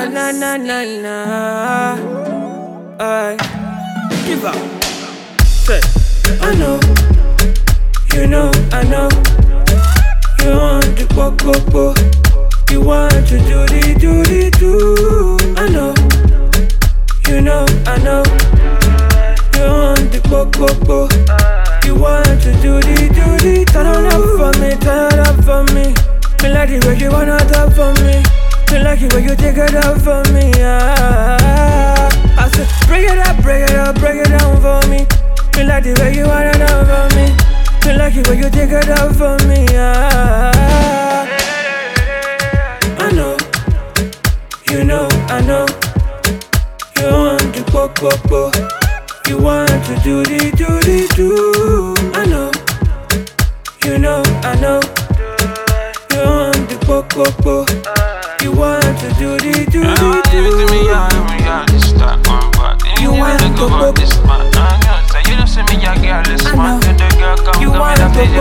na na na na. I give up. Say, I know, you know, I know. You want to go. You want to do. I know, you know, I know. You want to go. You want to do. Turn it up for me. Me like the way you wanna talk for me. Me like the way you take it up for me. I said, break it down for me. Me like the way you wanna talk for me. Me like the way you take it up for me. I know, you know, I know. You want to go. You want to do. I know, you know, I know. You want to go. You want to do. You want to go. You want to go. You don't see me, your girl is man. The girl come You want to go.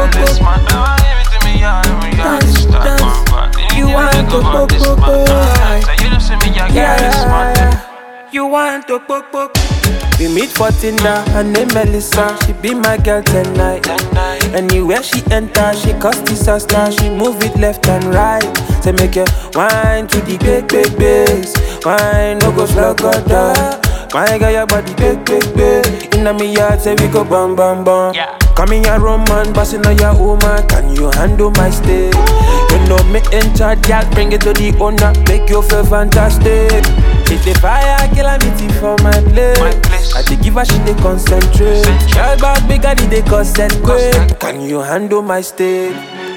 You want to go. You don't see me, your girl is man. You want to go. We meet for Tinder, her name Melissa. She be my girl tonight. Anywhere she enter, she cause disaster. She move it left and right. Say make you wine to the big bass. Wine no go slug or die. Wine got your body big. Inna me yard say we go bam. Yeah. Come in your room and bustin' on your woman. Can you handle my stay? You know me in charge, girl. Bring it to the owner. Make you feel fantastic. Hit the fire, calamity for my place. I dey give her, she dey concentrate. Girl back bigger, they concentrate. Can you handle my state?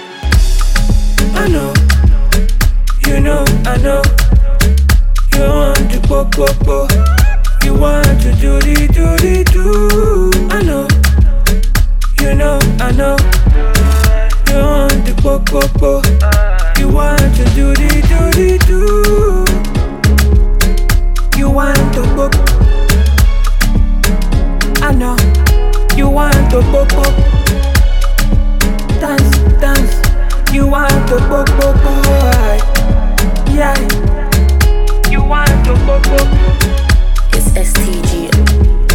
I know, you know, I know. You want to go. You want to do. I know, you know, I know. You want to go. You want to do. You want to go. I know. You want to go. Dance. You want to go. Yeah. You want to go. It's STG.